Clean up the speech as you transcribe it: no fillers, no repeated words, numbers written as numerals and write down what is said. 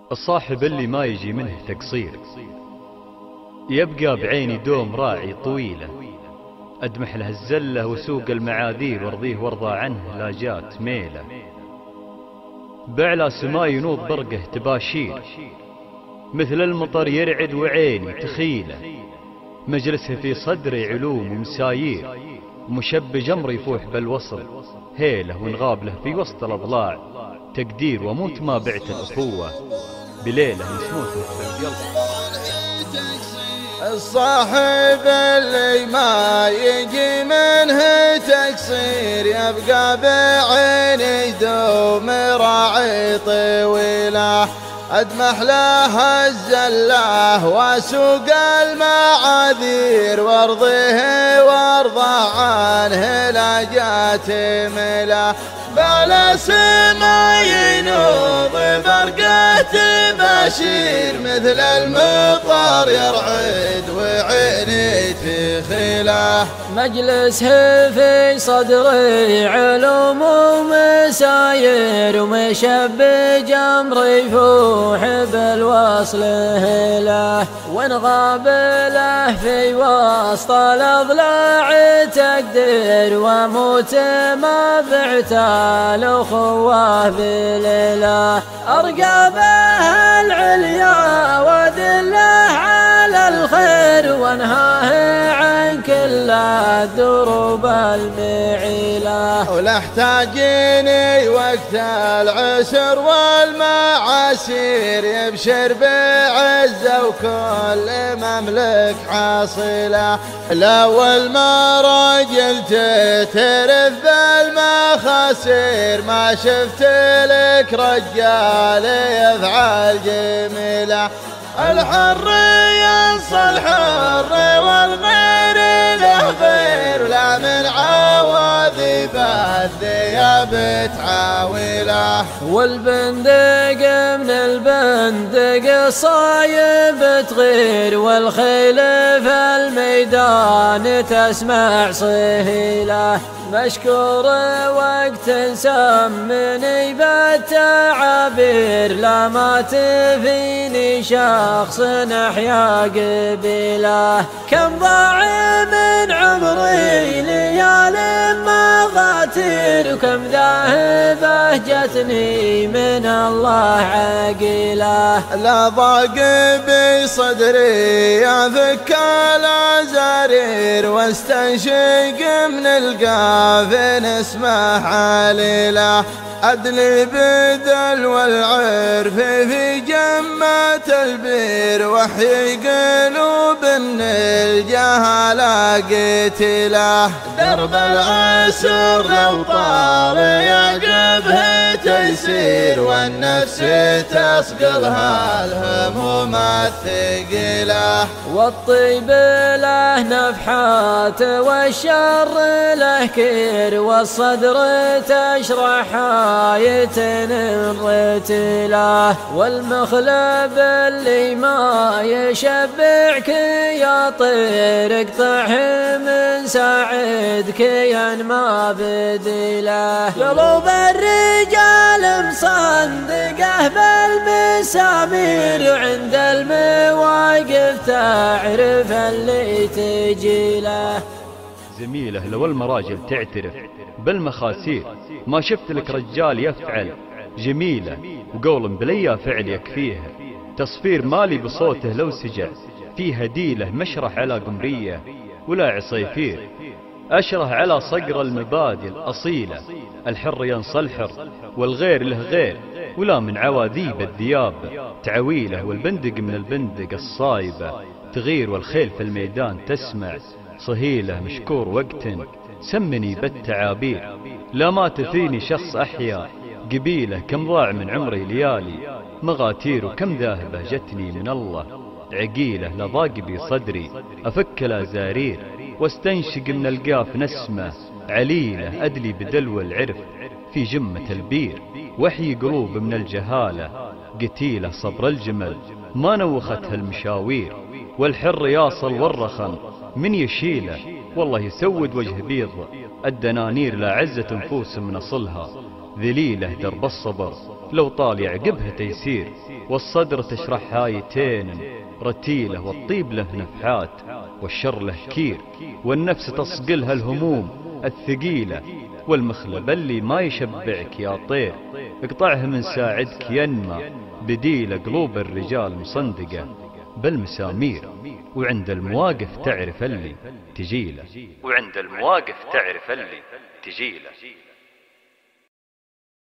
الصاحب اللي ما يجي منه تقصير يبقى بعيني دوم راعي طويلة، أدمح له الزلة وسوق المعاذير وارضيه وارضى عنه لا جات ميلة. بعلى سما ينوض برقه تباشير، مثل المطر يرعد وعيني تخيله. مجلسه في صدري علوم ومسايير، مشب جمر يفوح بالوصل هيله ونغاب له في وسط الأضلاع تقدير. وموت ما بعت الأخوة بليلة مسموته في القلب. الصاحب اللي ما يجي منه تقصير يبقى بعيني دوم راعي طويله، أدمح له الزله وسوق المعاذير وارضيه وارضى عنه لا جات مله. بلا سما ينوض برقه تباشير، مثل المطر يرعد وعيني تخيله. مجلسه في صدري علوم ومساير، ومشب جمر يفوح بالوصل هله، ونغاب له في وسط الأضلاع تقدير. وموت ما بعت الأخوة بليلة، أرقابه العليا وذله على الخير، وانهاه عن كل الدروب المعيلة. ولاحتاجيني وقت العسر والمعاسير، يبشر بعزة وكل مملك حاصله. الأول ما رجل تترف بالمخاسير، ما شفت لك رجال يفعل جميله. الحر ينصى الحر والغير له غير، ولا من عواذب الثياب تعاوله. والبندق من البندق صايب تغير، والخيل في الميدان تسمع صهيله. مشكور وقت سمني بالتعابير، لا مات فيني شخص أحيا قبيله. كم ضاع من عمري ليال مغاتير، وكم ذاهبه جتني من الله عقيله. لا ضاق بصدري يفك الأزارير، واستنشق من القافن اسمه عليله. أدلي بدل والعرف في جمة البير، وحي قلوب من الجهالة قتله. درب العسر لو طار يعقبه تيسير، والنفس تسقلها الهموم الثقيلة. والطيب له نفحات والشر له كير، والصدر تشرح آية رتله. والمخلب اللي ما يشبعك يا طير، اقطعه من ساعدك ين ما بدله. قلوب الرجال مصندقه بالمسامير، عند المواقف تعرف اللي تجيله. زميله لو المراجل تعترف بالمخاسير، ما شفت لك رجال يفعل جميلة. وقول بليا فعل يكفيها، تصفير مالي بصوته لو سجع، فيها ديله مشرح على قمرية ولا عصيفير. أشره على صقر المبادئ الأصيلة، الحر ينصى الحر والغير له غير، ولا من عواذيب الذياب تعويله. والبندق من البندق الصايبة تغير، والخيل في الميدان تسمع صهيله. مشكور وقت سمني بالتعابير، لا ما تثيني شخص أحيا قبيله. كم ضاع من عمري ليالي مغاتير، وكم ذاهبة جتني من الله عقيله. لضاق بي صدري أفك الأزارير، واستنشق من القاف نسمة عليله. أدلي بدلو العرف في جمة البير، وحي قلوب من الجهالة قتيله. صبر الجمل ما نوختها المشاوير، والحر ياصل والرخم من يشيله. والله يسود وجه بيض الدنانير، لا عزة نفوس من أصلها ذليلة درب الصبر لو طال يعقبها تيسير، والصدر تشرحها يتين رتيلة، والطيب له نفحات والشر له كير، والنفس تصقلها الهموم الثقيلة، والمخلب اللي ما يشبعك يا طير اقطعه من ساعدك ينمى بديلة. قلوب الرجال مصندقة بالمسامير، وعند المواقف تعرف اللي تجيله، وعند المواقف تعرف اللي تجيله.